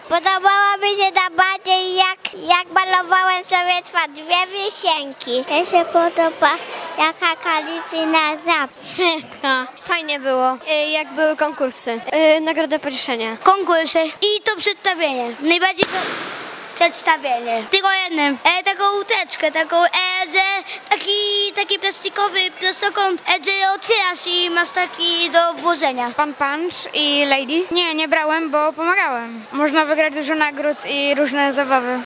Podobało mi się najbardziej, jak malowałem sobie dwie wisienki. Mi się podoba, jaka kalifina zaprzeczka. Fajnie było, jak były konkursy, nagroda pocieszenia. Konkursy i to przedstawienie. Najbardziej to przedstawienie. Tylko jednym. Taką łódeczkę, że taki plastikowy prostokąt, że otwierasz i masz taki do włożenia. Pan Punch i Lady? Nie brałem, bo pomagałem. Można wygrać dużo nagród i różne zabawy.